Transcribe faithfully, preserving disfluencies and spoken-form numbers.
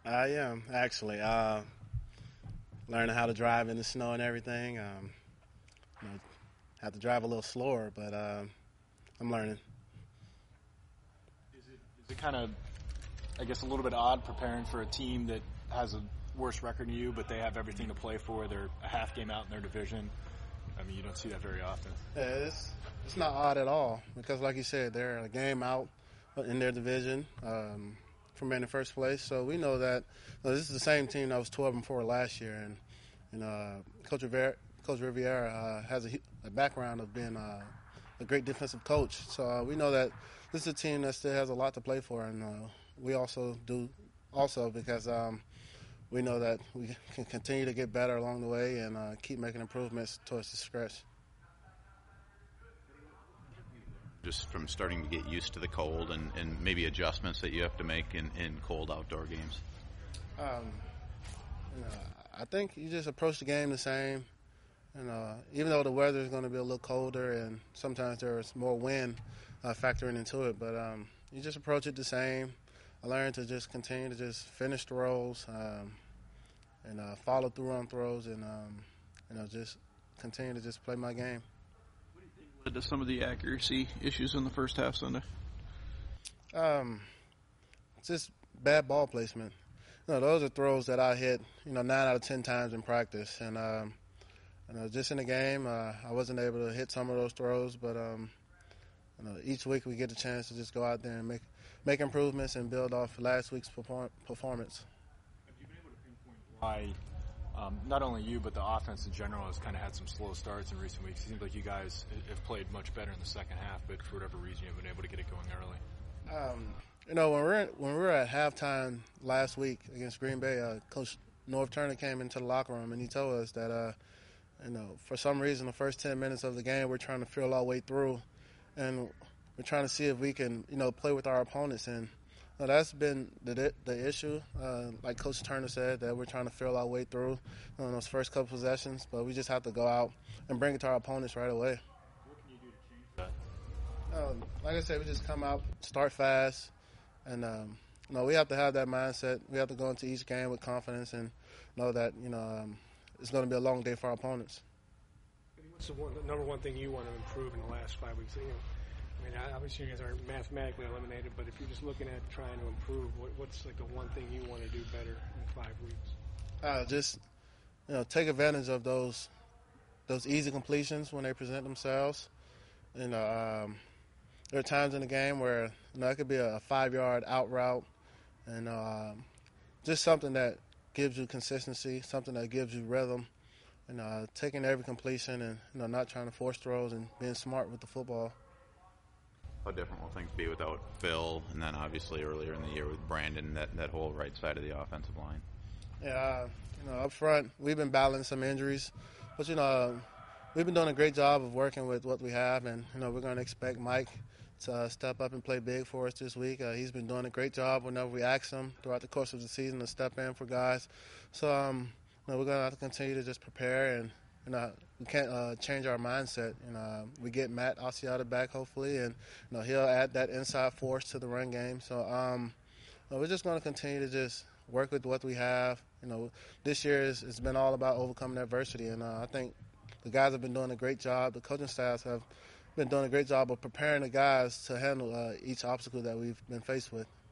I am actually uh, learning how to drive in the snow and everything. Um, you know, have to drive a little slower, but uh, I'm learning. Is it, is it kind of, I guess, a little bit odd preparing for a team that has a worse record than you, but they have everything to play for? They're a half game out in their division. I mean, you don't see that very often. Yeah, it's it's not odd at all because, like you said, they're a game out in their division um, from being in first place. So we know that you know, this is the same team that was twelve and four last year, and you know, uh, Coach Riviera, Coach Riviera uh, has a, a background of being uh, a great defensive coach. So uh, we know that this is a team that still has a lot to play for, and uh, we also do also because. Um, we know that we can continue to get better along the way and uh, keep making improvements towards the stretch. Just from starting to get used to the cold and, and maybe adjustments that you have to make in, in cold outdoor games? Um, you know, I think you just approach the game the same. And uh, even though the weather is going to be a little colder and sometimes there's more wind uh, factoring into it, but um, you just approach it the same. I learned to just continue to just finish the rolls um, and uh, follow through on throws and um, you know just continue to just play my game. What do you think led to some of the accuracy issues in the first half Sunday? Um, just bad ball placement. You know, those are throws that I hit, you know, nine out of ten times in practice, and um, you know, just in the game, uh, I wasn't able to hit some of those throws. But um, you know, each week we get a chance to just go out there and make make improvements and build off last week's perform- performance. Have you been able to pinpoint why um, not only you but the offense in general has kind of had some slow starts in recent weeks? It seems like you guys have played much better in the second half, but for whatever reason you haven't been able to get it going early. Um, you know, when we're when we were at halftime last week against Green Bay, uh, Coach Norv Turner came into the locker room and he told us that, uh, you know, for some reason the first ten minutes of the game we're trying to feel our way through, and we're trying to see if we can, you know, play with our opponents. And you know, that's been the the issue. Uh, like Coach Turner said, that we're trying to feel our way through you know, in those first couple possessions, but we just have to go out and bring it to our opponents right away. What can you do to change that? Um, like I said, we just come out, start fast, and um, you know we have to have that mindset. We have to go into each game with confidence and know that you know um, it's going to be a long day for our opponents. What's the, one, the number one thing you want to improve in the last five weeks? You know, I mean, obviously you guys aren't mathematically eliminated, but if you're just looking at trying to improve, what, what's like the one thing you want to do better in five weeks? Uh, just you know, take advantage of those those easy completions when they present themselves. You know, um, there are times in the game where you know it could be a five-yard out route, and um, just something that gives you consistency, something that gives you rhythm, and uh, taking every completion and you know not trying to force throws and being smart with the football. How different will things be without Phil, and then obviously earlier in the year with Brandon, that, that whole right side of the offensive line? Yeah, uh, you know, up front, we've been battling some injuries, but, you know, we've been doing a great job of working with what we have, and, you know, we're going to expect Mike to uh, step up and play big for us this week. Uh, he's been doing a great job whenever we ask him throughout the course of the season to step in for guys. So, um, you know, we're going to have to continue to just prepare, and, you know, we can't uh, change our mindset. You know, we get Matt Asiata back, hopefully, and, you know, he'll add that inside force to the run game. So, um, you know, we're just going to continue to just work with what we have. You know, this year is, it's been all about overcoming adversity, and uh, I think the guys have been doing a great job. The coaching staffs have been doing a great job of preparing the guys to handle uh, each obstacle that we've been faced with.